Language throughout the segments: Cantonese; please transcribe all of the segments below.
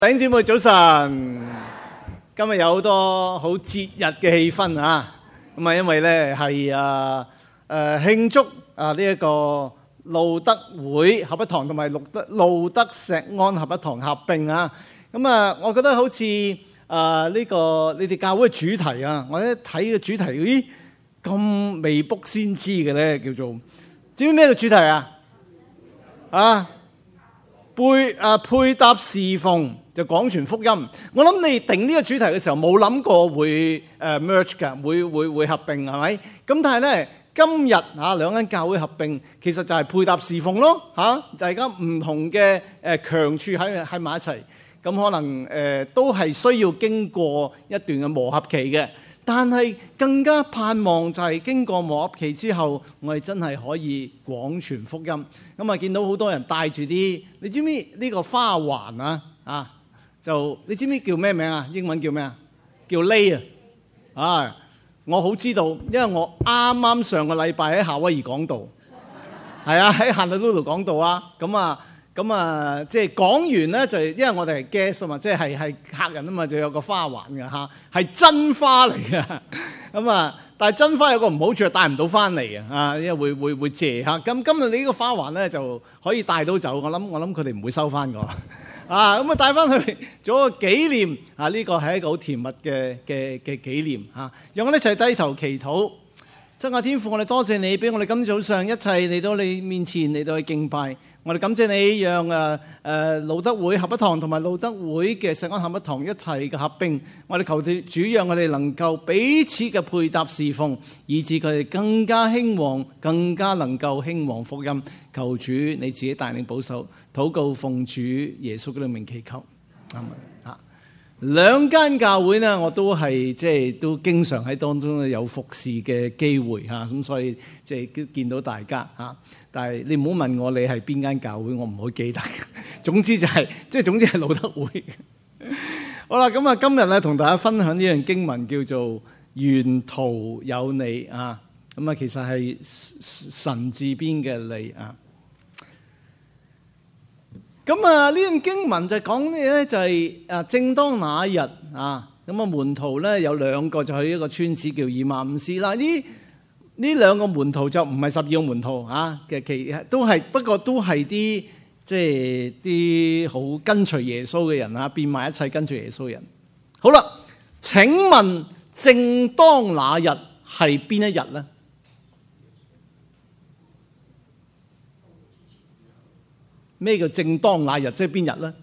弟兄姊妹早晨，今日有好多好節日嘅氣氛啊！咁啊，因為咧係慶祝呢一個路德會合一堂同埋路德石安合一堂合併啊！咁啊，我覺得好似呢個你哋教會嘅主題啊，我一睇個主題，咦咁未卜先知嘅咧，叫做知唔知咩嘅主題啊？配搭侍奉就廣傳福音。我諗你定呢個主題嘅時候冇諗過會merge 㗎，會合併係咪？咁但係咧今日兩間教會合併，其實就係配搭侍奉咯大家唔同嘅強處喺埋一齊，咁可能都係需要經過一段嘅磨合期嘅。但係更加盼望就係經過磨合期之後，我哋真係可以廣傳福音。咁啊，見到好多人帶住啲，你知唔知呢個花環就你知唔知叫咩名啊？英文叫咩啊？叫 lei 啊！我好知道，因為我啱啱上個禮拜喺夏威夷講道，係啊，喺夏魯度講道啊。咁啊，即係講完咧，就因為我哋係 guest 啊嘛，即係客人啊嘛，就有個花環嘅係真花嚟嘅。咁啊，但係真花有個唔好處，係帶唔到翻嚟嘅因為會謝嚇。咁今日你呢個花環咧就可以帶到走，我諗佢哋唔會收翻個咁啊，帶翻去做個紀念呢個係一個好甜蜜嘅紀念讓我哋一齊低頭祈禱。真愛天父，我哋多謝你俾我哋今早上一齊嚟到你面前嚟到去敬拜。我哋感謝你讓路德會合一堂同埋路德會嘅石安合一堂一齊嘅合併。我哋求主讓我哋能夠彼此嘅配搭侍奉，以致佢哋更加興旺，更加能夠興旺福音。求主你自己帶領保守，禱告奉主耶穌嘅名祈求。阿們。兩間教會呢，我都係都經常喺當中有服侍嘅機會咁所以見到大家但係你唔好問我你係邊間教會，我唔會記得。總之係路德會。好啦，咁今日咧同大家分享呢樣經文叫做沿途有你其實係神字邊嘅你咁呢段經文就講咩咧？就係正當那一日門徒咧有兩個就去一個村子叫以馬忤斯啦。呢兩個門徒就唔係12個門徒嘅，不過都係啲啲好跟隨耶穌嘅人變埋一齊跟隨耶穌嘅人。好啦，請問正當那日係邊一日咧？咩叫正當那日？即係邊日咧？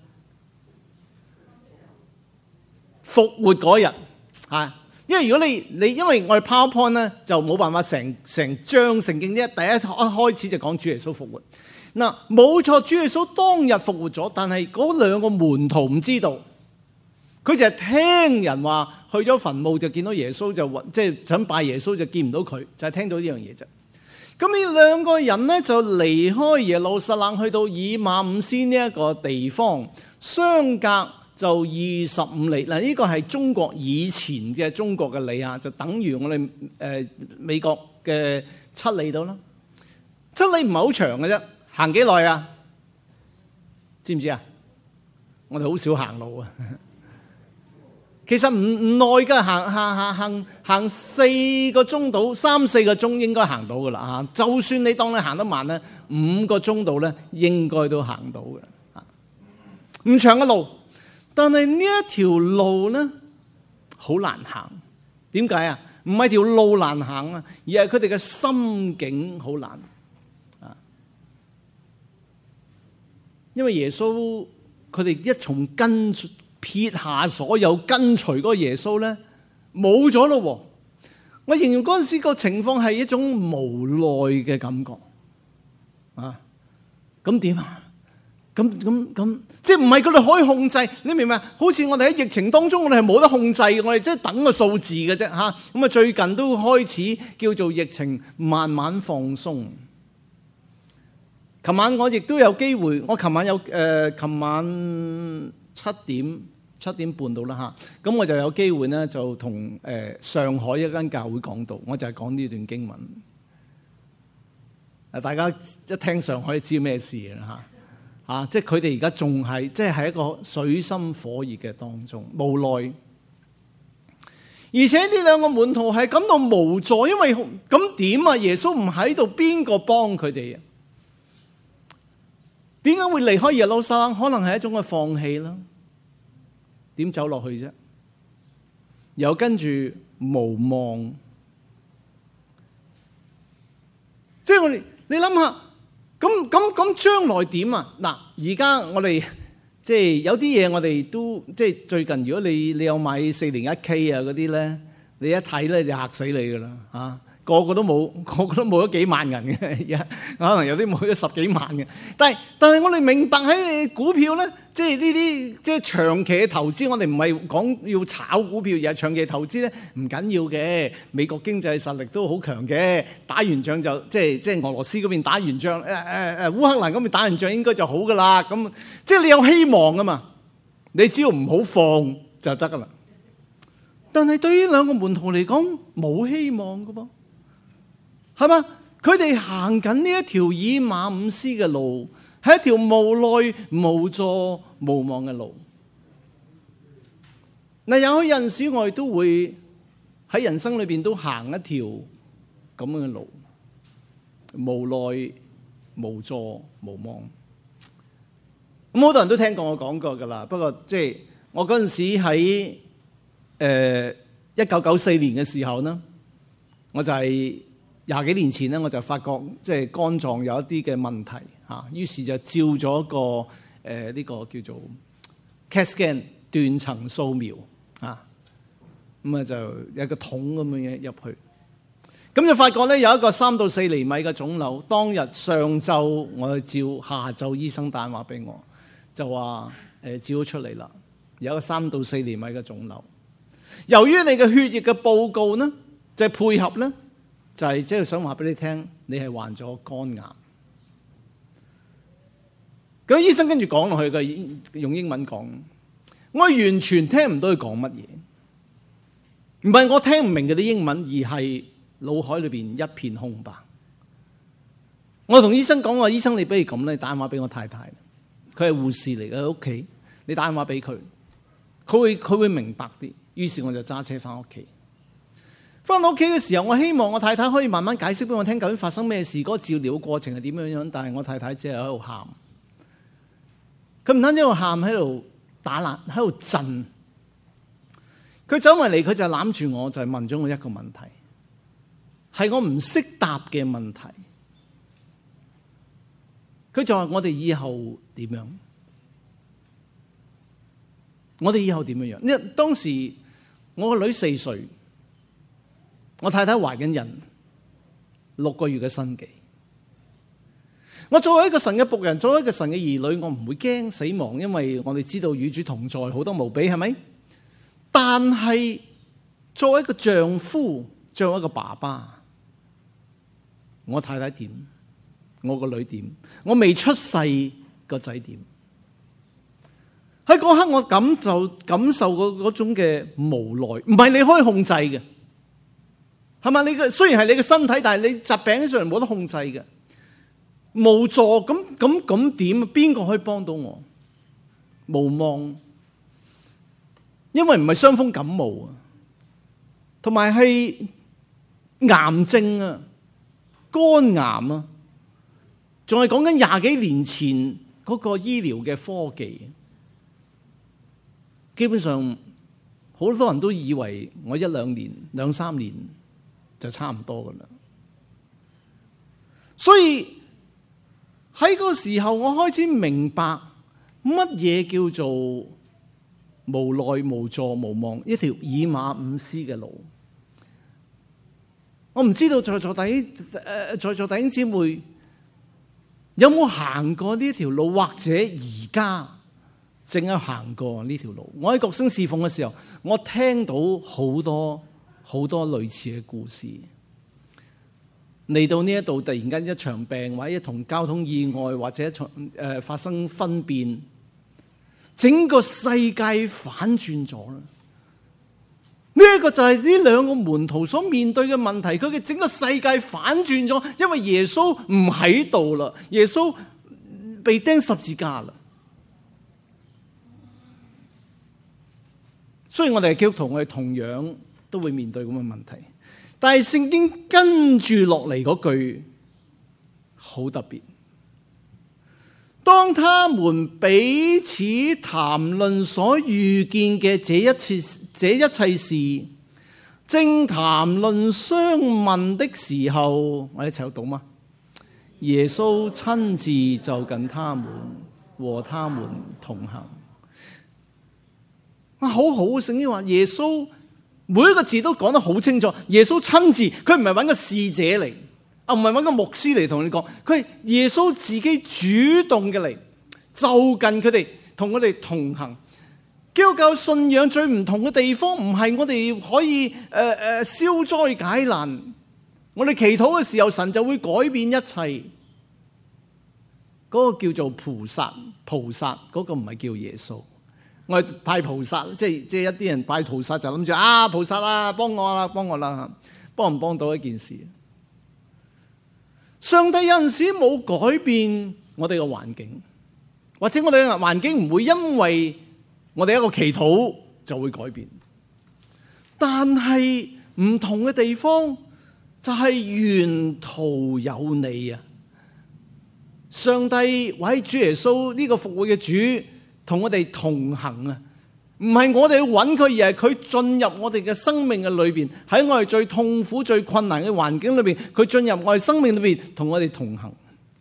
復活嗰日因為如果你因為我哋 PowerPoint 咧就冇辦法成章聖經第一開始就講主耶穌復活。冇錯，主耶穌當日復活咗，但係嗰兩個門徒唔知道，佢就係聽人話去咗墳墓就見到耶穌，就想拜耶穌就見唔到佢，就係聽到呢樣嘢啫。咁呢兩個人呢，就離開耶路撒冷去到以馬忤斯呢一個地方，相隔就25里。呢個係中國以前嘅中國嘅里就等於我哋美國嘅7里度啦。7里唔係好長嘅啫，行幾耐啊？知唔知啊？我哋好少行路其實唔耐㗎，行4個鐘到3-4個鐘應該行到㗎啦就算你當你行得慢咧，5個鐘到咧應該都行到嘅唔長嘅路，但係呢一條路咧好難行。點解啊？唔係條路難行而係佢哋嘅心境好難因為耶穌佢哋一從撇下所有跟隨嗰個耶穌咧，冇咗咯。我形容嗰陣時個情況係一種無奈嘅感覺咁點咁即係唔係佢哋可以控制？你明唔明？好似我哋喺疫情當中，我哋係冇得控制嘅，我哋即係等個數字嘅啫咁最近都開始叫做疫情慢慢放鬆。琴晚我亦都有機會，我琴晚7點半到啦咁我就有機會呢，就同上海一間教會講道，我就係講呢段經文。大家一聽上海就知咩事啦即係佢哋而家仲係即係喺一個水深火熱嘅當中，無奈。而且呢兩個門徒係感到無助，因為咁點啊？耶穌唔喺度，邊個幫佢哋啊？點解會離開耶路撒冷？可能係一種嘅放棄啦。點走落去啫？又跟住無望。即係我哋，你諗下，咁將來點啊？嗱，而家我哋即係有啲嘢，我哋都即係最近，如果你有買401K啊嗰啲咧，你一睇咧就嚇死你噶啦嚇！個個都冇咗幾萬銀嘅，而家可能有啲冇咗10幾萬嘅。但係我哋明白喺股票咧，即係呢啲即係長期嘅投資，我哋唔係講要炒股票，而係長期投資咧唔緊要嘅。美國經濟實力都好強嘅，打完仗就即係俄羅斯嗰邊打完仗，烏克蘭嗰邊打完仗應該就好噶啦。咁即係你有希望啊嘛，你只要唔好放就得噶啦。但係對於兩個門徒嚟講，冇希望噶噃。係嘛？佢哋行緊呢一條以馬忤斯嘅路，係一條無奈、無助、無望嘅路。嗱，有陣時我哋都會喺人生裏邊都行一條咁樣嘅路，無奈、無助、無望。咁好多人都聽過我講過噶啦。不過即係我嗰陣時喺1994年嘅時候呢，我就係20幾年前咧，我就發覺即係肝臟有一啲嘅問題嚇，於是就照咗個呢個叫做 CAT scan 斷層掃描啊，咁啊就有一個桶咁樣入去，咁就發覺咧有一個3到4厘米嘅腫瘤。當日上晝我去照，下晝醫生打電話俾我，就話照咗出嚟啦，有一個3到4厘米嘅腫瘤。由於你嘅血液嘅報告呢，就係配合咧。就係即係想話俾你聽，你係患咗肝癌。咁醫生跟住講落去嘅，用英文講，我完全聽唔到佢講乜嘢。唔係我聽唔明嗰啲英文，而係腦海裏邊一片空白。我同醫生講話，醫生你不如咁咧，你打電話俾我太太，佢係護士嚟嘅喺屋企，你打電話俾佢，佢會明白啲。於是我就揸車翻屋企。翻到屋企嘅時候，我希望我太太可以慢慢解釋俾我聽，究竟發生咩事，嗰個照料過程係點樣樣。但係我太太只係喺度喊，佢唔單止喺度喊，喺度打爛，喺度震。佢走埋嚟，佢就攬住我，就係問咗我一個問題，係我唔識答嘅問題。佢就話：我哋以後點樣？我哋以後點樣樣？因為當時我個女4歲。我太太懷緊孕，6個月嘅身紀。我作為一個神嘅僕人，作為一個神嘅兒女，我唔會驚死亡，因為我哋知道與主同在，好多無比，係咪？但係作為一個丈夫，作為一個爸爸，我太太點？我個女點？我未出世個仔點？喺嗰刻我感受嗰種嘅無奈，唔係你可以控制嘅。係嘛？你嘅雖然係你嘅身體，但係你疾病上嚟冇得控制嘅，無助。咁點？邊個可以幫到我？無望，因為唔係傷風感冒啊，同埋係癌症啊，肝癌啊，仲係講緊20幾年前嗰個醫療嘅科技。基本上好多人都以為我1-2年、2-3年。就差唔多噶啦，所以喺嗰個時候，我開始明白乜嘢叫做無奈、無助、無望，一條以馬忤斯嘅路。我唔知道在座弟兄姊妹有冇行過呢條路，或者而家正喺行過呢條路。我喺國星侍奉嘅時候，我聽到好多類似嘅故事。嚟到呢一度，突然間一場病，或者一同交通意外，或者發生分辨，整個世界反轉咗啦。呢一個就係呢兩個門徒所面對嘅問題，佢嘅整個世界反轉咗，因為耶穌唔喺度啦。耶穌被釘十字架啦。雖然我哋係基督徒，我哋同樣都會面對咁嘅問題，但係聖經跟住落嚟嗰句好特別。當他們彼此談論所遇見嘅這一切事，正談論相問的時候，我哋一齊讀嗎？耶穌親自就近他們，和他們同行。好好，聖經話耶穌每一個字都講得好清楚。耶穌親自，佢唔係揾個使者嚟，唔係揾個牧師嚟同你講，佢係耶穌自己主動嘅嚟就近佢哋，同佢哋同行。基督教信仰最唔同嘅地方，唔係我哋可以消災解難，我哋祈禱嘅時候，神就會改變一切。嗰個叫做菩薩，嗰個唔係叫耶穌。我哋拜菩薩，即係一啲人拜菩薩就諗住菩薩啊，幫我啦，幫唔幫到一件事？上帝有陣時冇改變我哋嘅環境，或者我哋嘅環境唔會因為我哋一個祈禱就會改變，但係唔同嘅地方就係沿途有你啊！上帝或者主耶穌呢個復活嘅主同我哋同行啊！唔係我哋去揾佢，而係佢進入我哋嘅生命嘅裏邊，喺我哋最痛苦、最困難嘅環境裏邊，佢進入我哋生命裏邊，同我哋同行。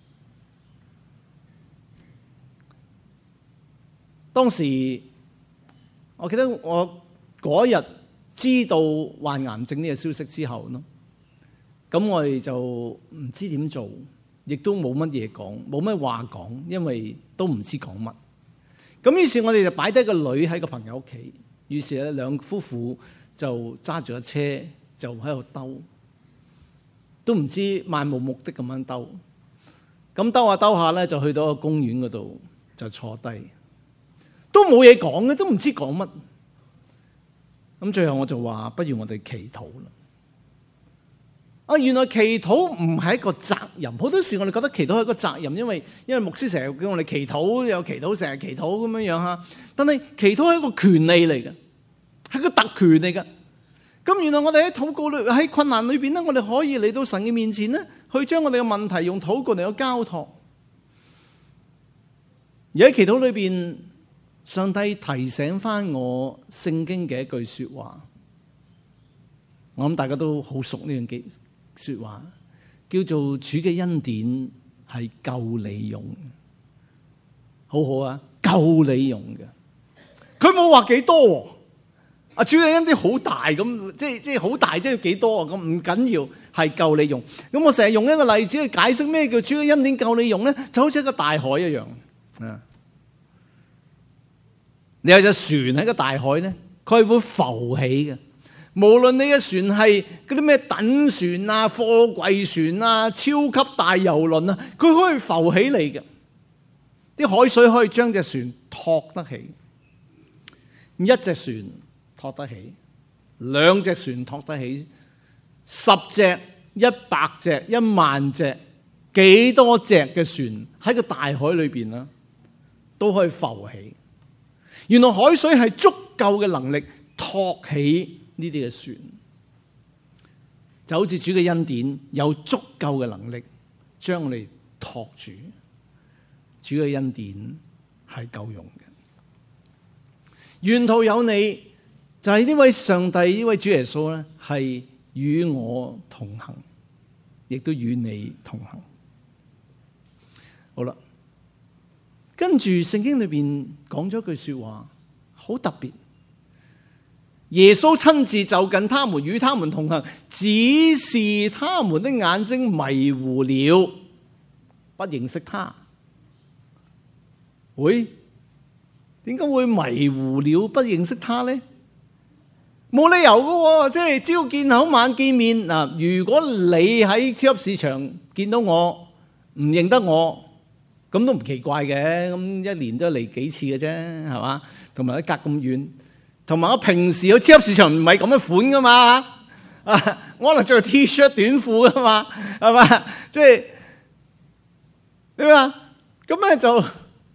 當時我記得我嗰日知道患癌症呢個消息之後咯，咁我哋就唔知點做，亦都冇乜嘢講，冇乜話講，因為都唔知講乜。咁於是我哋就擺低個女喺個朋友屋企，於是咧兩夫婦就揸住個車就喺度兜，都唔知漫無目的咁樣兜。咁兜下兜下咧，就去到個公園嗰度就坐低，都冇嘢講嘅，都唔知講乜。咁最後我就話：不如我哋祈禱啦。原來祈禱唔係一個責任，好多時我哋覺得祈禱係一個責任，因為牧師成日叫我哋祈禱，有祈禱成日祈禱咁樣樣嚇。但係祈禱係一個權利嚟嘅，係個特權嚟嘅。咁原來我哋喺禱告裏，喺困難裏邊咧，我哋可以嚟到神嘅面前咧，去將我哋嘅問題用禱告嚟到交託。而喺祈禱裏邊，上帝提醒翻我聖經嘅一句説話，我諗大家都好熟呢樣説話，叫做主嘅恩典係夠你用嘅，好好啊，夠你用嘅。佢冇話幾多喎，主嘅恩典好大咁，即係好大，即係幾多啊？咁唔緊要，係夠你用。咁我成日用一個例子去解釋咩叫主嘅恩典夠你用咧，就好似一個大海一樣啊。你有隻船喺個大海咧，佢係會浮起嘅。無論你嘅船係嗰啲咩躉船啊、貨櫃船啊、超級大遊輪啊，佢可以浮起嚟嘅。啲海水可以將隻船托得起，一隻船托得起，兩隻船托得起，10隻、100隻、10000隻，幾多隻嘅船喺個大海裏邊啦，都可以浮起。原來海水係足夠嘅能力托起呢啲嘅船，就好似主嘅恩典有足夠嘅能力將我哋托住。主嘅恩典係夠用嘅。沿途有你，就係呢位上帝，呢位主耶穌咧，係與我同行，亦都與你同行。好啦，跟住聖經裏邊講咗句說話，好特別。耶穌親自就近他們，與他們同行，只是他們的眼睛迷糊了，不認識他。喂，點解會迷糊了不認識他呢？冇理由㗎喎，即係朝見口晚見面嗱。如果你喺超級市場見到我唔認得我，咁都唔奇怪嘅。咁一年都嚟幾次嘅啫，係嘛？同埋隔咁遠。同埋我平時去超級市場唔係咁嘅款噶嘛，我可能着 T-shirt 短褲噶嘛，係嘛？即係點啊？ 咁咧就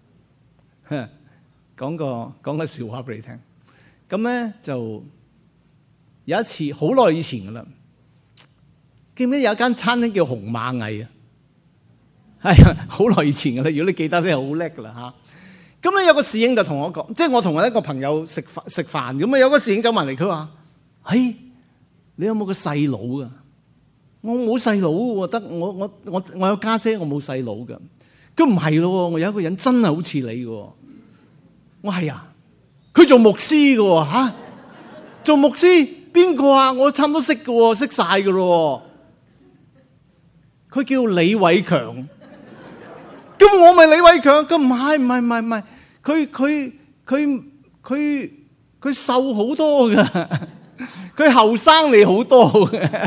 講個笑話俾你聽。咁咧就有一次好耐以前噶啦，記唔記得有一間餐廳叫紅螞蟻啊？係啊，好耐以前噶啦。如果你記得咧，好叻噶啦嚇。咁咧有個侍應就同我講，即係我同一個朋友食飯咁啊，有個侍應走埋嚟，佢話：嘿，你有冇個細佬噶？我冇細佬喎，得我有家姐，我冇細佬噶。佢唔係咯，我有一個人真係好似你嘅。我係啊，佢做牧師嘅嚇，做牧師邊個啊？我差唔多識嘅，識晒嘅咯。佢叫李偉強，咁我咪李偉強。佢唔係，佢瘦好多嘅，佢後生你好多嘅。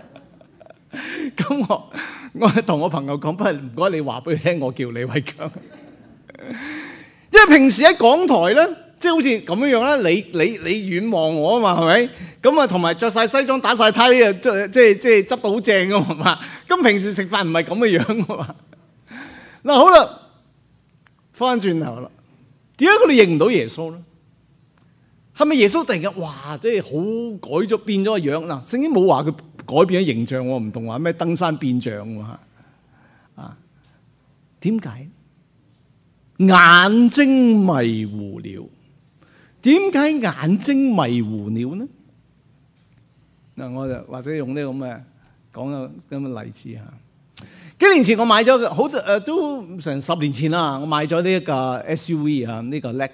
咁我同我朋友講，不如唔該你話俾佢聽，我叫李偉強。因為平時喺港台咧，即係好似咁樣樣啦，你遠望我啊嘛，係咪？咁啊，同埋着晒西裝打晒呔啊，即係執到好正噶嘛。咁平時食飯唔係咁嘅樣噶嘛。嗱好啦，翻轉頭啦，點解佢哋認唔到耶穌咧？係咪耶穌突然間哇，即係好改咗變咗個樣？嗱，聖經冇話佢改變咗形象，我唔同話咩登山變像喎啊？點解？眼睛迷糊了。點解眼睛迷糊了呢？嗱，我就或者用呢咁嘅講個咁嘅例子嚇。幾年前我買咗都成10年前啦，我買咗呢一個 SUV 啊，呢個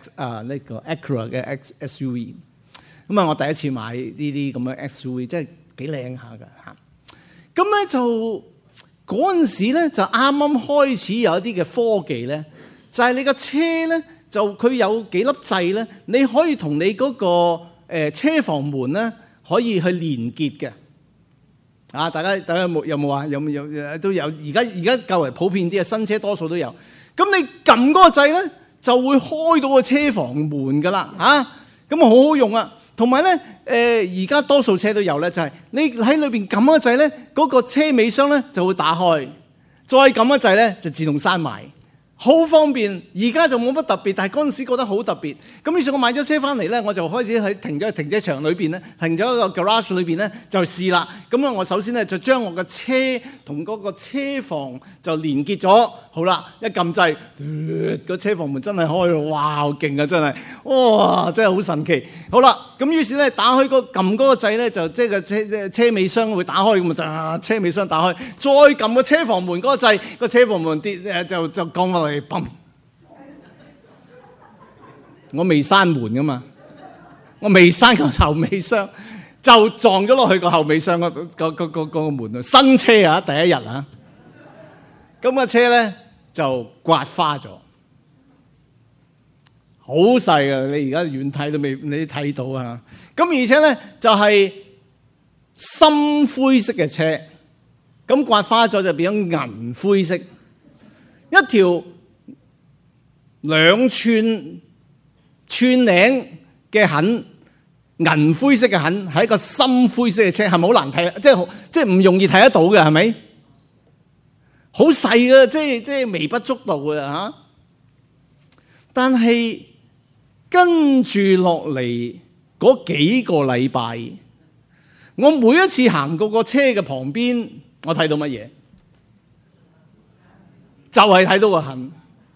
Acura 嘅 SUV。咁啊，我第一次買呢啲咁嘅 SUV，即係幾靚下㗎嚇。咁咧就嗰陣時咧就啱啱開始有一啲嘅科技咧，就係你個車咧就佢有幾粒掣咧，你可以同你嗰個車房門咧可以去連結嘅。啊！大家有冇啊？有都有。而家較為普遍啲嘅新車多數都有。咁你撳嗰個掣咧，就會開到個車房門噶啦。咁好好用啊！同埋咧，而家多數車都有咧，就係你喺裏邊撳嗰個掣咧，嗰個車尾箱咧就會打開，再撳一掣咧就自動閂埋。好方便，而家就冇乜特別，但係嗰陣時覺得好特別。咁於是，我買咗車翻嚟咧，我就開始喺停咗喺停車場裏邊咧，停咗喺個 garage 裏邊咧，就試啦。咁啊，我首先咧就將我嘅車同嗰個車房就連結咗。好啦，一撳掣，個車房門真係開咯！哇，好勁啊，真係，哇，真係好神奇。好啦，咁於是咧打開撳嗰個掣咧，就即係個車尾箱會打開咁啊，車尾箱打開，再撳個車房門嗰個掣，個車房門跌就降落嚟，砰！我未閂門噶嘛，我未閂個後尾箱，就撞咗落去個後尾箱個門度。新車啊，第一日啊，咁個車咧就刮花咗，好細啊！你而家遠睇都未，你睇到啊！咁而且咧就係深灰色嘅車，咁刮花咗就變咗銀灰色，一條2寸領嘅痕，銀灰色嘅痕，係一個深灰色嘅車，係咪好難睇？即係唔容易睇得到嘅，係咪？好細嘅，即係微不足道嘅嚇。但係跟住落嚟嗰幾個禮拜，我每一次行過個車嘅旁邊，我睇到乜嘢？就係睇到個痕。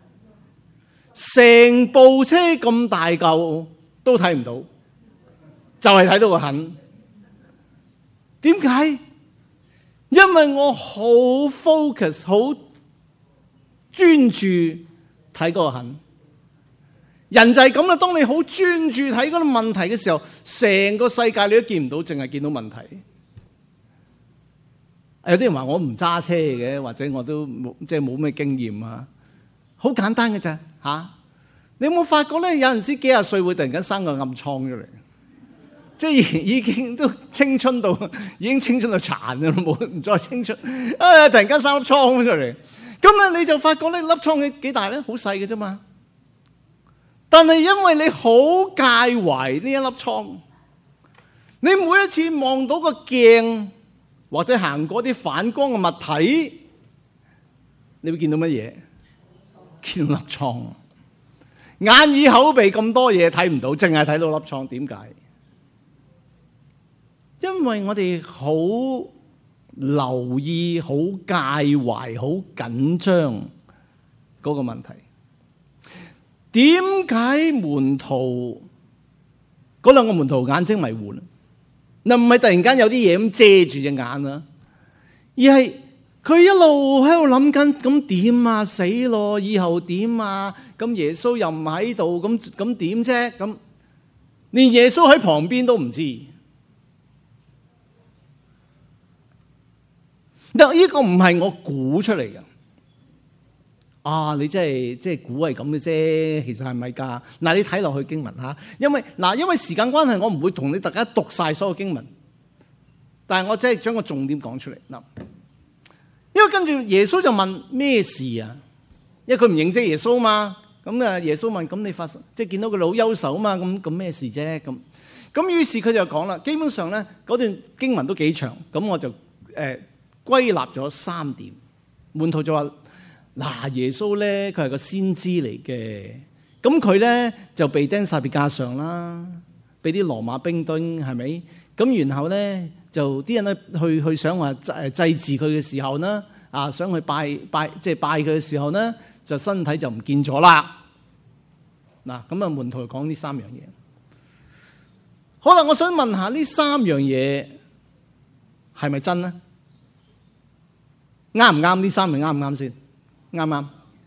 成部車咁大嚿都睇唔到，就係睇到個痕。點解？因為我好 focus， 好專注睇嗰個痕。人就係咁啦，當你好專注睇嗰個問題嘅時候，成個世界你都見唔到，淨係見到問題。有啲人話我唔揸車嘅，或者我都冇咩經驗啊。好簡單嘅咋嚇？你有冇發覺咧？有陣時幾廿歲會突然間生個暗瘡出嚟，即係已經都青春到殘㗎啦，冇唔再青春。突然間生粒瘡出嚟，咁咧你就發覺呢粒瘡幾大咧？好細嘅啫嘛。但係因為你好介懷呢一粒瘡，你每一次望到個鏡或者行過啲反光嘅物體，你會見到乜嘢？ 見粒瘡，眼耳口鼻咁多嘢睇唔到，淨係睇到粒瘡。點解？因為我哋好留意、好介懷、好緊張嗰個問題。點解門徒嗰兩個門徒眼睛迷糊咧？嗱，唔係突然間有啲嘢咁遮住隻眼啊，而係佢一路喺度諗緊，咁點啊？死咯！以後點啊？咁耶穌又唔喺度，咁點啫？咁連耶穌喺旁邊都唔知。嗱，呢個唔係我估出嚟嘅。啊，你即係估係咁嘅啫，其實係咪㗎？嗱，你睇落去經文嚇，因為時間關係，我唔會同你大家讀晒所有經文，但係我真係將個重點講出嚟嗱。因為跟住耶穌就問咩事啊？因為佢唔認識耶穌嘛，咁啊耶穌問：咁你發生即係見到佢好憂愁啊嘛？咁咩事啫？咁於是佢就講啦。基本上咧嗰段經文都幾長，咁我就歸納咗3點。門徒就話：嗱，耶穌咧佢係個先知嚟嘅，咁佢咧就被釘十字架上啦，俾啲羅馬兵丁係咪？咁然後咧就啲人咧去想話祭祀佢嘅時候呢，啊想去拜佢嘅時候呢，就身體就唔見咗啦。嗱，咁啊門徒講呢3樣嘢。好啦，我想問下呢3樣嘢係咪真呢？啱唔啱？呢3樣啱唔啱先？啱唔啱？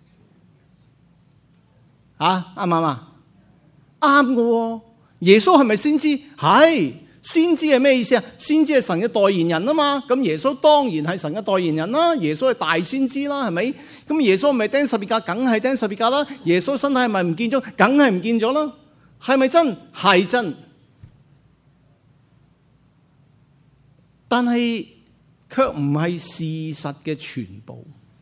啊，啱唔啱啊？啱嘅喎。耶穌係咪先知？係。先知係咩意思啊？先知係神嘅代言人啊嘛。咁耶穌當然係神嘅代言人啦。耶穌係大先知啦，係咪？咁耶穌係咪釘十字架？梗係釘十字架啦。耶穌身體係咪唔見咗？梗係唔見咗啦。係咪真？係真。但係卻唔係事實嘅全部。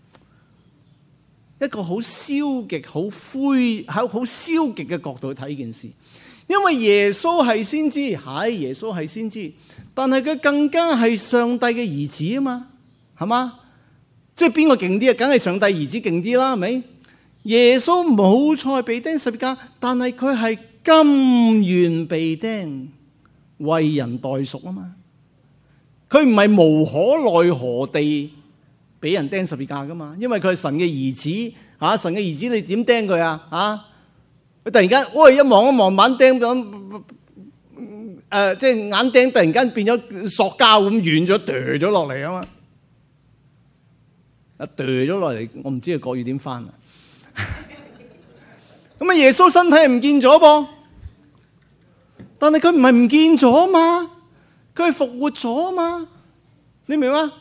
一個好消極、好消極嘅角度去睇呢件事。因為耶穌係先知，係耶穌係先知，但係佢更加係上帝嘅兒子啊嘛，係嘛？即係邊個勁啲啊？梗係上帝兒子勁啲啦，係咪？耶穌冇錯被釘十字架，但係佢係甘願被釘，為人代贖啊嘛。佢唔係無可奈何地俾人釘十字架噶嘛，因為佢係神嘅兒子啊！神嘅兒子你點釘佢啊？啊！佢突然間，一望一望眼釘咁，即係眼釘突然間變咗塑膠咁軟咗，掉咗落嚟啊嘛！掉咗落嚟，我唔知佢國語點翻啊！咁啊，耶穌身體係唔見咗噃，但係佢唔係唔見咗嘛，佢係復活咗嘛，你明嗎？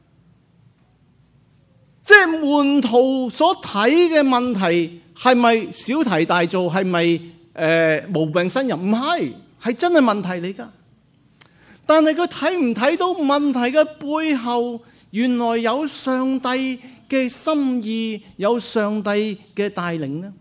即係門徒所睇嘅問題。係咪小題大做？係咪無病呻吟？唔係，係真係問題嚟㗎。但係佢睇唔睇到問題嘅背後，原來有上帝嘅心意，有上帝嘅帶領呢？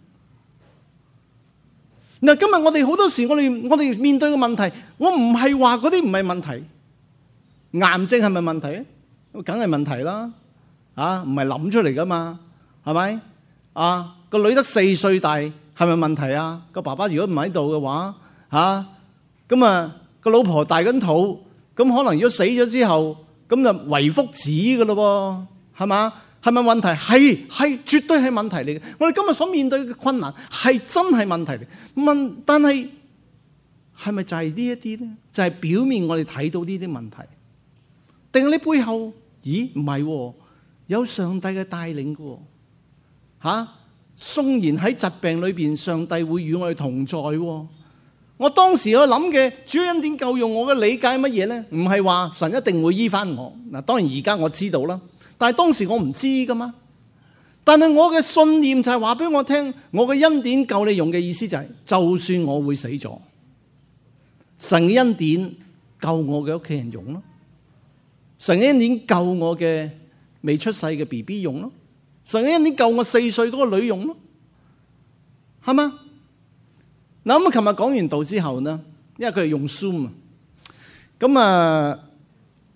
嗱，今日我哋好多時，我哋面對嘅問題，我唔係話嗰啲唔係問題。癌症係咪問題啊？梗係問題啦，啊，唔係諗出嚟㗎嘛，係咪啊？個女得4歲大係咪問題啊？個爸爸如果唔喺度嘅話，咁啊個老婆大緊肚，咁可能如果死咗之後，咁就遺腹子㗎咯喎，係嘛？係咪問題？係絕對係問題嚟嘅。我哋今日所面對嘅困難係真係問題嚟。但係係咪就係呢一啲咧？就係表面我哋睇到呢啲問題，定係你背後？咦，唔係喎，有上帝嘅帶領嘅喎，嚇。縱然喺疾病裏邊，上帝會與我哋同在。我當時我諗嘅主恩典夠用，我嘅理解係乜嘢呢？唔係話神一定會醫翻我。嗱，當然而家我知道啦，但係當時我唔知噶嘛。但係我嘅信念就係話俾我聽，我嘅恩典夠你用嘅意思就係，就算我會死咗，神嘅恩典夠我嘅屋企人用咯，神嘅恩典夠我嘅未出世嘅 BB 用咯。神嘅恩典夠我4歲嗰個女用咯，係嘛？嗱，咁啊，琴日講完道之後呢，因為佢哋用 Zoom 啊，咁啊，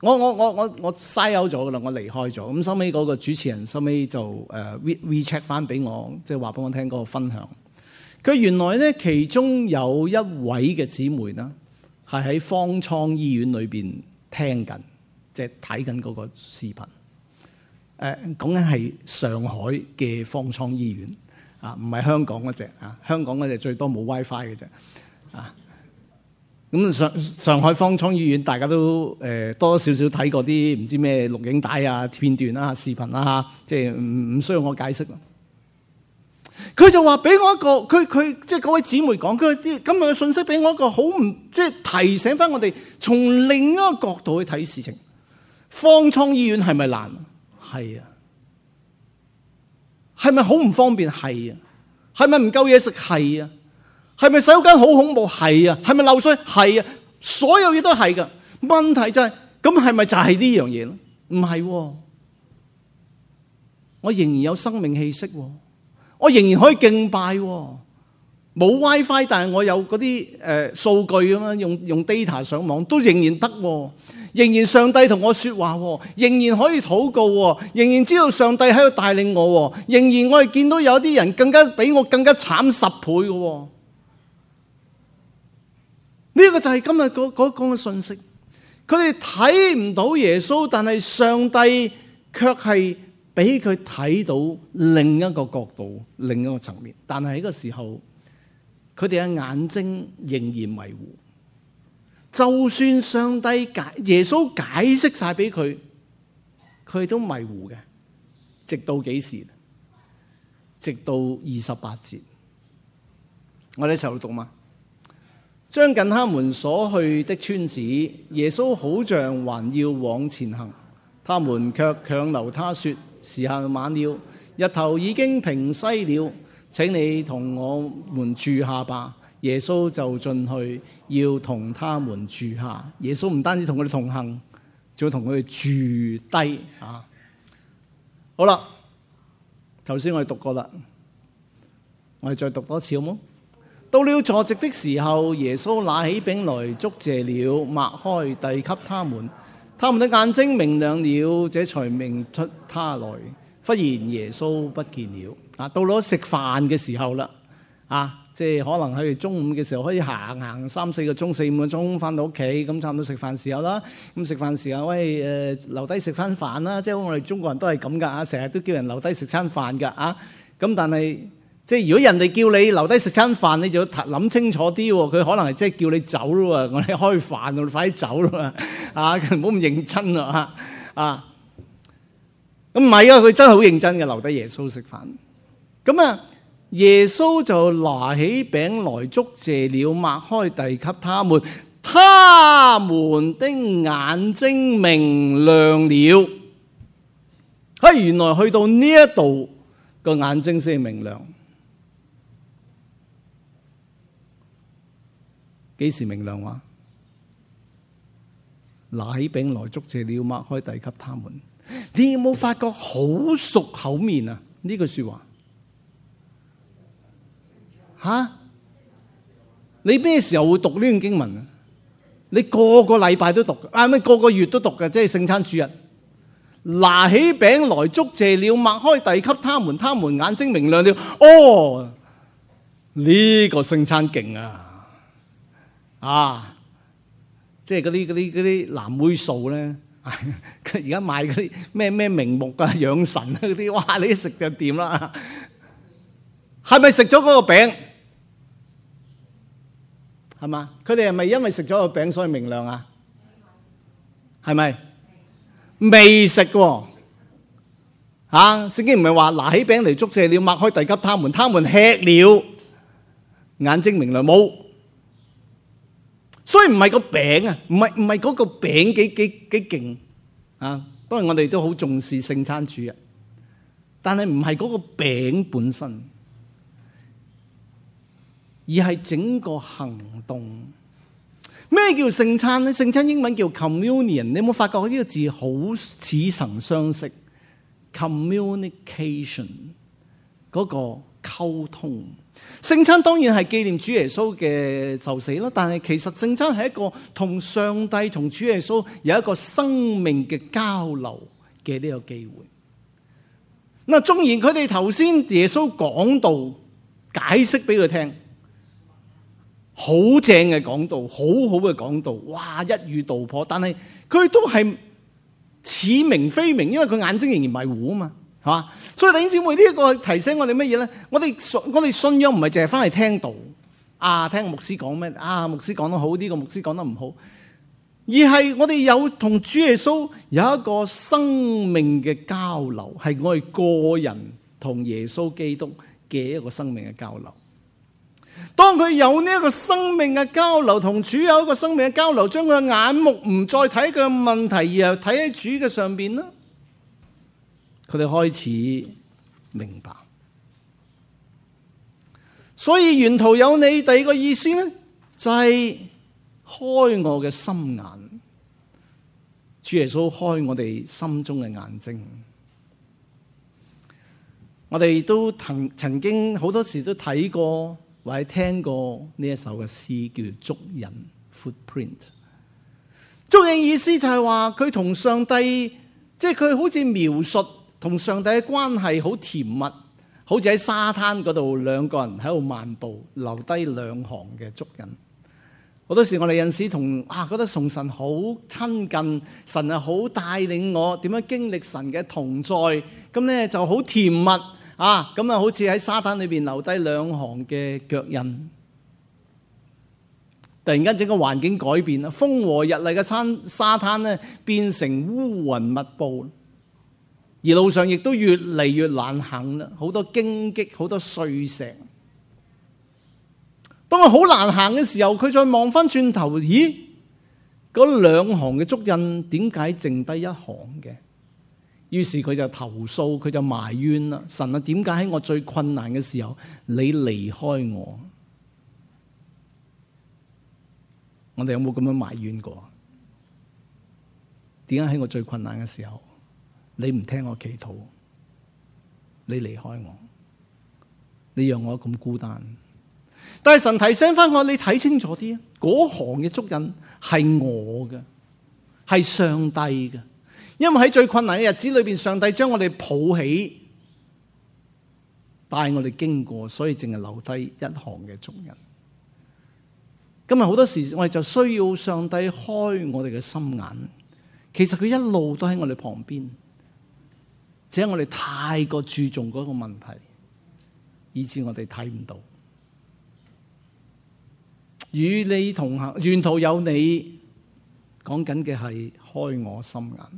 我嘥out咗噶啦，我離開咗。咁收尾嗰個主持人收尾就WeChat 翻俾我，即係話俾我聽嗰個分享。佢原來咧其中有一位嘅姊妹啦，係喺方艙醫院裏邊聽緊，即係睇緊嗰個視頻。講緊係上海嘅方艙醫院啊，唔係香港嗰隻啊。香港嗰隻最多冇 WiFi 嘅啫啊。咁上海方艙醫院，大家都多多少少睇過啲唔知咩錄影帶啊、片段啊、視頻啊嚇，即係唔需要我解釋。佢就話俾我一個，佢即係嗰位姊妹講，佢啲今日嘅信息俾我一個好唔即係提醒翻我哋，從另一個角度去睇事情。方艙醫院係咪難？係啊。係咪好唔方便？係啊。係咪唔夠嘢食？係啊。係咪洗手間好恐怖？係啊。係咪漏水？係啊。所有嘢都係噶。問題就係咁係咪就係呢樣嘢咯？唔係喎，我仍然有生命氣息喎，我仍然可以敬拜喎。冇 WiFi， 但係我有嗰啲數據咁樣用 data 上網都仍然得喎。仍然上帝同我說話喎，仍然可以禱告喎，仍然知道上帝喺度帶領我喎，仍然我係見到有啲人更加比我更加慘10倍嘅喎。呢個就係今日嗰講嘅信息。佢哋睇唔到耶穌，但係上帝卻係俾佢睇到另一個角度、另一個層面。但係喺個時候，佢哋嘅眼睛仍然迷糊。就算上帝耶穌解釋晒俾佢，佢都迷糊嘅。直到幾時？直到28節，我哋一齊去讀嘛。將近他們所去的村子，耶穌好像還要往前行，他們卻強留他說：時候晚了，日頭已經平西了，請你同我們住下吧。耶穌就進去，要同他們住下。耶穌唔單止同佢哋同行，仲要同佢哋住低啊！好啦，頭先我哋讀過啦，我哋再讀多次好冇？到了坐席的時候，耶穌拿起餅來，祝謝了，擘開，遞給他們。他們的眼睛明亮了，這才認出他來。忽然耶穌不見了。啊，到咗食飯嘅時候啦，啊！即係可能喺中午嘅時候可以行3、4個鐘、4、5個鐘翻到屋企，咁差唔多食飯時候啦。咁食飯時候，留低食翻飯啦。即係我哋中國人都係咁噶啊，成日都叫人留低食餐飯噶啊。咁但係即係如果人哋叫你留低食餐飯，你就要諗清楚啲喎。佢可能係即係叫你走咯喎，我哋開飯，我哋快啲走咯啊！啊，唔好咁認真啊！啊，咁唔係啊，佢真係好認真嘅，留低耶穌食飯。咁啊。耶穌就拿起餅來，祝謝了，擘開，遞給他們，他們的眼睛明亮了。原來去到呢一度個眼睛先明亮。幾時明亮話？拿起餅來，祝謝了，擘開，遞給他們。你有冇發覺好熟口面啊？呢句說話。你咩時候會讀呢段經文啊？你個個禮拜都讀，個個月都讀嘅，即係聖餐主日。拿起餅來，祝謝了，擘開，遞給他們，他們眼睛明亮了。哦，呢個聖餐勁啊！啊，即係嗰啲藍莓素咧，而家買嗰啲咩名目啊、養神啊嗰啲，哇！你一食就掂啦。係咪食咗嗰個餅？係嘛？佢哋係咪因為食咗個餅所以明亮啊？係咪？未食喎。聖經唔係話拿起餅嚟祝謝了，擘開，遞給他們，他們吃了，眼睛明亮冇。所以唔係個餅啊，唔係嗰個餅幾勁啊！當然我哋都好重視聖餐主日，但係唔係嗰個餅本身。而係整個行動。咩叫聖餐咧？聖餐英文叫 communion。你有冇發覺呢個字好似曾相識 ？communication 嗰個溝通。 聖餐當然係紀念主耶穌嘅受死啦，但係其實聖餐係一個同上帝、同主耶穌有一個生命嘅交流嘅呢個機會。嗱，縱然佢哋頭先耶穌講道解釋俾佢聽，好正嘅講道，好好嘅講道，哇，一語道破，但係佢都係似明非明，因為佢眼睛仍然迷糊啊嘛。係嘛？所以弟兄姊妹，呢一個提醒我哋乜嘢咧？我哋信仰唔係淨係翻嚟聽道啊，聽牧師講咩啊？牧師講得好，呢個牧師講得唔好，而係我哋有同主耶穌有一個生命嘅交流，係我哋個人同耶穌基督嘅一個生命嘅交流。當佢有呢一個生命嘅交流，同主有一個生命嘅交流，將佢嘅眼目唔再睇佢嘅問題，而係睇喺主嘅上邊啦。佢哋開始明白，所以沿途有你。第二個意思呢，就係開我嘅心眼。主耶穌開我哋心中嘅眼睛。我哋都曾經好多時都睇過或者聽過呢一首嘅詩，叫做《足印》（Footprint）。足印意思就係話佢同上帝，即係佢好似描述同上帝嘅關係好甜蜜，好似喺沙灘嗰度兩個人喺度漫步，留低兩行嘅足印。好多時我哋有陣時覺得同神好親近，神係好帶領我點樣經歷神嘅同在，咁咧就好甜蜜啊！咁啊，好似喺沙灘裏邊留低兩行嘅腳印。突然間整個環境改變啦，風和日麗嘅沙灘咧變成烏雲密布。而路上亦都越嚟越難行啦，好多荊棘，好多碎石。當佢好難行嘅時候，佢再望翻轉頭，咦？嗰兩行嘅足印點解剩低一行嘅？於是佢就投訴，佢就埋怨啦。神啊，點解喺我最困難嘅時候，你離開我？我哋有冇咁樣埋怨過？點解喺我最困難嘅時候，你唔聽我祈禱，你離開我，你讓我咁孤單。但係神提醒翻我，你睇清楚啲啊！嗰行嘅足印係我嘅，係上帝嘅。因為喺最困難嘅日子裏邊，上帝將我哋抱起，帶我哋經過，所以淨係留低一行嘅足印。今日好多時我哋就需要上帝開我哋嘅心眼。其實佢一路都喺我哋旁邊。只係我哋太過注重嗰個問題，以致我哋睇唔到。與你同行，沿途有你，講緊嘅係開我心眼。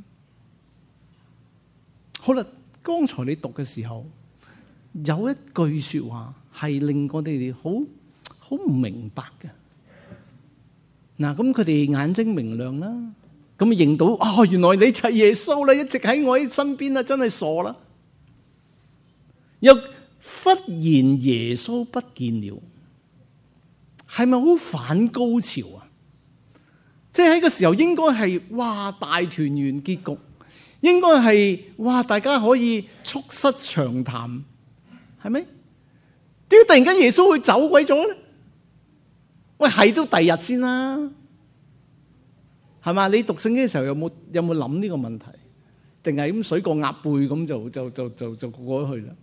好啦，剛才你讀嘅時候，有一句說話係令我哋好唔明白嘅。嗱，咁佢哋眼睛明亮啦。咁認到原來你就係耶穌啦，一直喺我身邊啦，真係傻啦！又忽然耶穌不見了，係咪好反高潮啊？即係喺個時候應該係大團圓結局，應該係大家可以促膝長談，係咪？點解突然間耶穌會走鬼咗咧？喂，係都第日先啦。係嘛？你讀聖經嘅時候有冇諗呢個問題？定係咁水過鴨背咁就過咗去啦？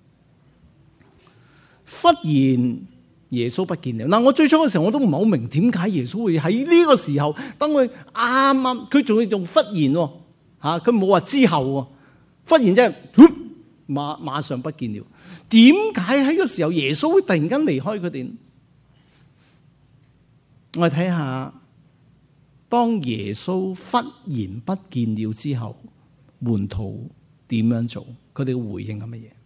忽然耶穌不見了。嗱，我最初嘅時候我都唔係好明點解耶穌會喺呢個時候，當佢啱，佢仲要用忽然喎嚇，佢冇話之後喎，忽然即係馬上不見了。點解喺個時候耶穌會突然間離開佢哋？我哋睇下。當耶穌忽然不見了之後，門徒點樣做？佢哋嘅回應係乜嘢？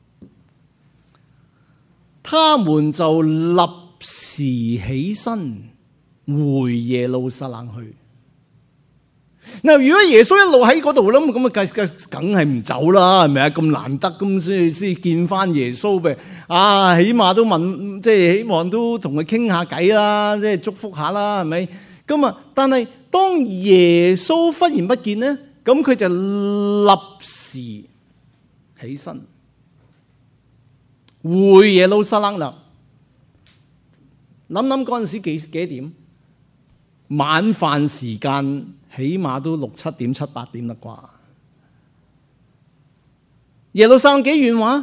他們就立時起身回耶路撒冷去。嗱，如果耶穌一路喺嗰度啦，咁梗係唔走啦，係咪啊？咁難得咁先見翻耶穌嘅，起碼都問，即係希望都同佢傾下偈啦，即係祝福下啦，係咪？咁啊，但係當耶穌忽然不見咧，咁佢就立時起身回耶路撒冷啦。 諗諗嗰陣時幾點？晚飯時間起碼都6、7點、7、8點啦啩。耶路撒冷幾遠話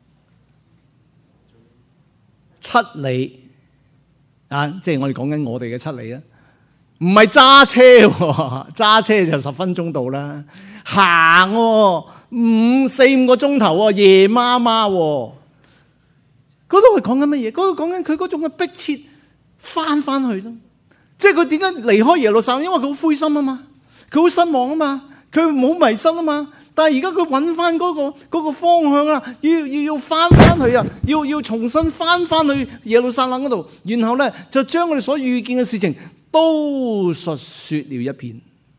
？7里啊，即係我哋講緊我哋嘅7里啦，唔係揸車喎，揸車就10分鐘到啦，行4、5個鐘頭喎，夜媽媽喎。嗰度係講緊乜嘢？嗰度講緊佢嗰種嘅迫切翻去咯。即係佢點解離開耶路撒冷？因為佢好灰心啊嘛，佢好失望啊嘛，佢好迷失啊嘛。但係而家佢揾翻嗰個方向啦，要翻去啊，要重新翻去耶路撒冷嗰度，然後咧就將我哋所遇見嘅事情都述說了一遍。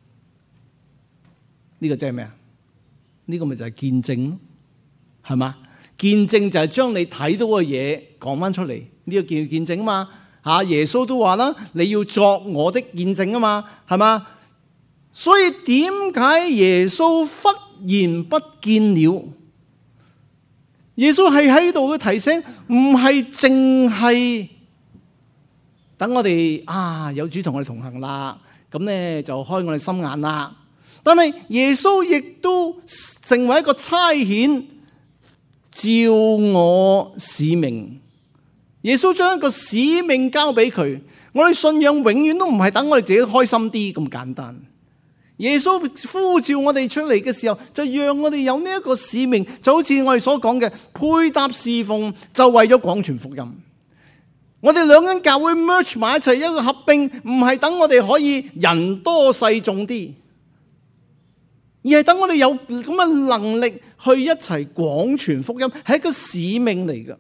呢個即係咩啊？呢個咪就係見證咯，係嘛？見證就係將你睇到嘅嘢講翻出嚟，呢個叫見證啊嘛。嚇，耶穌都話啦，你要作我的見證啊嘛，係嘛？所以點解耶穌忽然不見了？耶穌係喺度嘅提醒，唔係淨係等我哋有主同我哋同行啦，咁咧就開我哋心眼啦。但係耶穌亦都成為一個差遣，照我使命。耶穌將一個使命交俾佢，我哋信仰永遠都唔係等我哋自己開心啲咁簡單。耶穌呼召我哋出嚟嘅時候，就讓我哋有呢一個使命，就好似我哋所講嘅配搭侍奉，就為咗廣傳福音。我哋兩間教會 merge 埋一齊，一個合併，唔係等我哋可以人多勢眾啲，而係等我哋有咁嘅能力去一齊廣傳福音，係一個使命嚟嘅。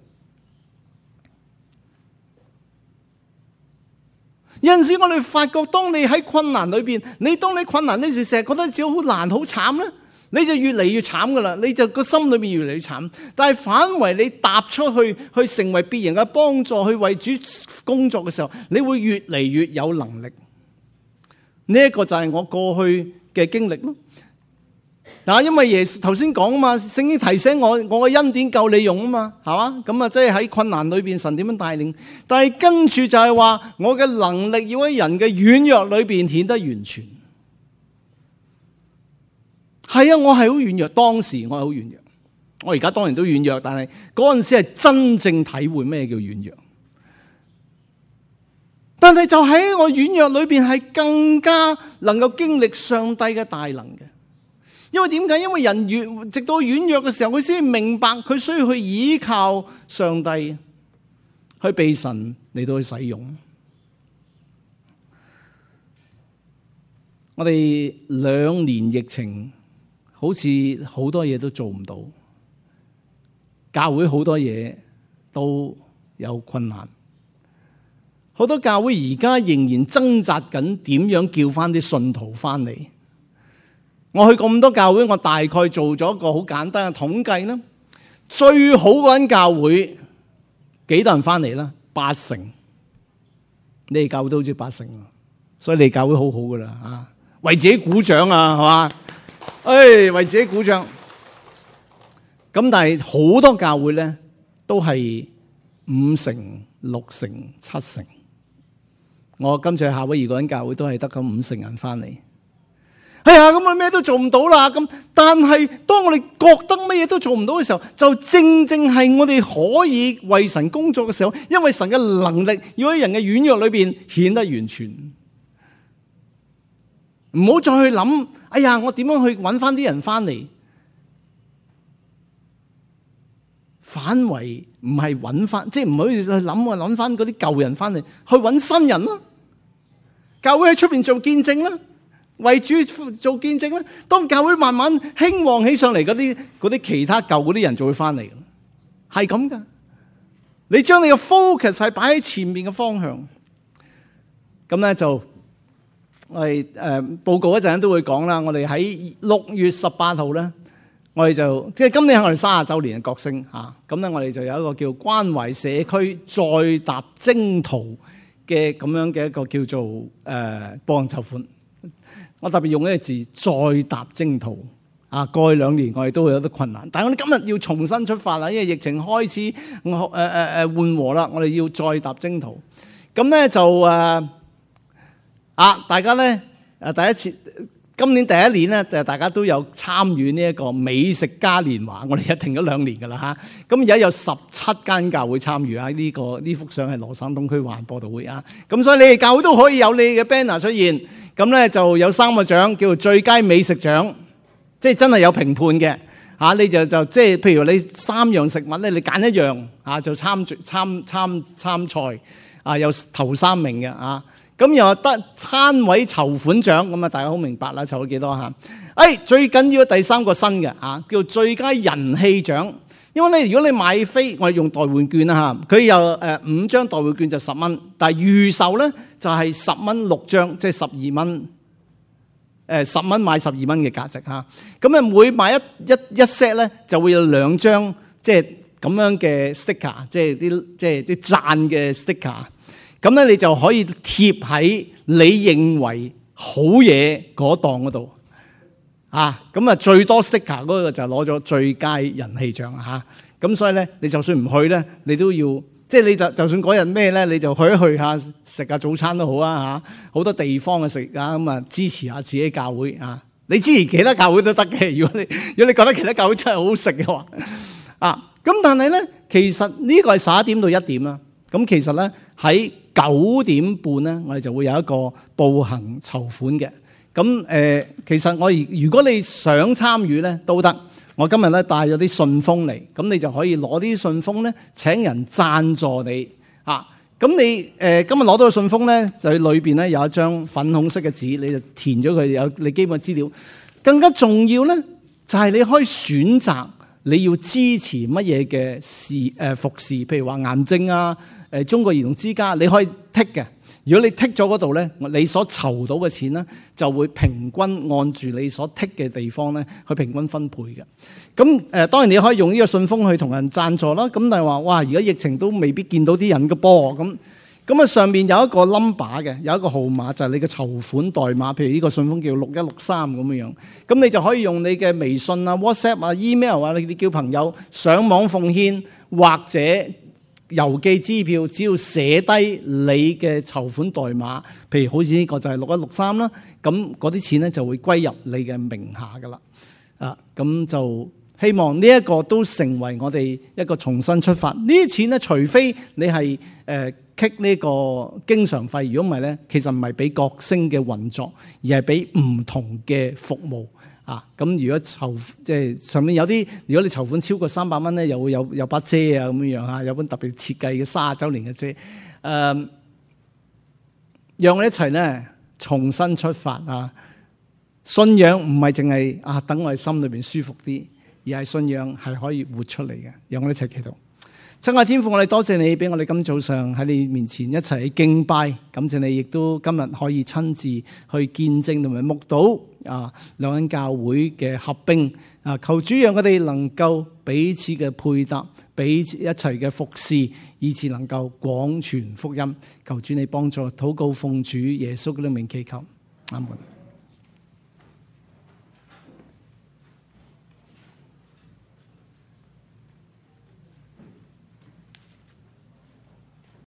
有陣時我哋發覺，當你喺困難裏邊，當你困難呢時，成日覺得自己好難好慘咧，你就越嚟越慘噶啦，你就個心裏面越嚟越慘。但係反為你踏出去成為別人嘅幫助，去為主工作嘅時候，你會越嚟越有能力。呢一個就係我過去嘅經歷咯。嗱，因為耶穌頭先講啊嘛，聖經提醒我嘅恩典夠你用啊嘛，係嘛？咁啊，即係喺困難裏邊，神點樣帶領？但係跟住就係話，我嘅能力要喺人嘅軟弱裏邊顯得完全。係啊，我係好軟弱，當時我係好軟弱，我而家當然都軟弱，但係嗰陣時係真正體會咩叫軟弱。但係就喺我軟弱裏邊，係更加能夠經歷上帝嘅大能嘅。因為點解？因為人直到軟弱嘅時候，佢先明白佢需要去依靠上帝，去被神嚟到去使用。我哋2年疫情，好似好多嘢都做唔到，教會好多嘢都有困難，好多教會而家仍然掙扎緊點樣叫翻啲信徒翻嚟。我去過咁多教會，我大概做咗一個好簡單嘅統計啦。最好嗰間教會幾多人翻嚟啦？80%。你哋教會都好似80%，所以你哋教會好好噶啦啊！為自己鼓掌啊，係嘛？為自己鼓掌。咁但係好多教會咧都係50%、60%、70%。我今次去夏威夷嗰間教會都係得咁50%人翻嚟。咁我咩都做唔到啦。咁但係當我哋覺得乜嘢都做唔到嘅時候，就正正係我哋可以為神工作嘅時候，因為神嘅能力要喺人嘅軟弱裏邊顯得完全。唔好再去諗，我點樣去揾翻啲人翻嚟？反為唔係揾翻，即係唔可以去諗翻嗰啲舊人翻嚟，去揾新人咯。教會喺出邊做見證啦。為主做見證咧，當教會慢慢興旺起上嚟，嗰啲其他舊嗰啲人就會翻嚟，係咁噶。你將你嘅 focus 係擺喺前面嘅方向，咁咧就我哋報告一陣都會講啦。我哋喺6月18號咧，我哋就即係今年係我哋30週年嘅國星嚇，咁咧我哋就有一個叫關懷社區再踏征途嘅咁樣嘅一個叫做幫籌款。我特別用呢個字再踏征途啊！過去2年我哋都會有啲困難，但係我哋今日要重新出發啦，因為疫情開始緩和啦，我哋要再踏征途。 咁咧就大家咧第一次今年第一年咧，就大家都有參與呢一個美食嘉年華，我哋一停咗2年㗎啦嚇。咁而家有17間教會參與啊！呢幅相係羅省東區華人播道會啊。咁所以你哋教會都可以有你嘅 banner 出現。咁咧就有3個獎，叫做最佳美食獎，即係真係有評判嘅嚇。你就即係譬如你3樣食物咧，你揀一樣嚇就參賽啊，有頭3名嘅啊。咁又得餐位籌款獎，咁啊大家好明白啦，籌咗幾多嚇？最緊要第3個新嘅嚇，叫最佳人氣獎。因為如果你買飛，我哋用代換券啦嚇，佢有5張代換券就10蚊，但係預售咧就係10蚊6張，即係12蚊。10蚊買12蚊嘅價值嚇。咁每買一 set 咧就會有2張即係咁樣嘅 sticker， 即係啲讚嘅 sticker。咁咧，你就可以貼喺你認為好嘢嗰檔嗰度啊！咁啊，最多 sticker 嗰個就攞咗最佳人氣獎嚇。咁所以咧，你就算唔去咧，你都要即係你就算嗰日咩咧，你就去一去下食下早餐都好啊嚇！好多地方嘅食啊，咁啊支持下自己教會啊！你支持其他教會都得嘅，如果你覺得其他教會真係好好食嘅話啊！咁但係咧，其實呢個係11點到1點啦。咁其實咧喺9點半咧，我哋就會有一個步行籌款嘅。咁其實如果你想參與咧都得。我今日咧帶咗啲信封嚟，咁你就可以攞啲信封咧請人贊助你啊。咁你今日攞到個信封咧，就裏邊咧有一張粉紅色嘅紙，你就填咗佢有你基本資料。更加重要咧，就係你可以選擇你要支持乜嘢嘅服侍，譬如話癌症啊。中國兒童之家你可以剔嘅，如果你剔咗嗰度咧，你所籌到嘅錢咧就會平均按住你所剔嘅地方咧去平均分配嘅。咁當然你可以用呢個信封去同人贊助啦。咁但係話哇，而家疫情都未必見到啲人嘅噃。咁上面有一個 number 嘅，有一個號碼就係你嘅籌款代碼。譬如呢個信封叫6163咁樣。咁你就可以用你嘅微信啊、WhatsApp 啊、email 啊，你叫朋友上網奉獻或者郵寄支票，只要寫低你嘅籌款代碼，譬如好似呢個就係6163啦，咁嗰啲錢咧就會歸入你嘅名下噶啦。咁就希望呢一個都成為我哋一個重新出發。呢啲錢咧，除非你係kick 呢個經常費，如果唔係咧，其實唔係俾各星嘅運作，而係俾唔同嘅服務。咁如果即係上面有啲，如果你籌款超過300蚊咧，又會有把遮啊咁樣嚇，有本特別設計嘅30週年嘅遮。讓我哋一齊咧重新出發啊！信仰唔係淨係等我哋心裏邊舒服啲，而係信仰係可以活出嚟嘅。讓我哋一齊祈禱。親愛天父，我哋多謝你俾我哋今早上喺你面前一齊敬拜，感謝你亦都今日可以親自去見證同埋目睹兩間教會嘅合併。求主讓我哋能夠彼此嘅配搭，彼此一齊嘅服侍，以致能夠廣傳福音。求主你幫助，禱告奉主耶穌嘅名祈求，阿門。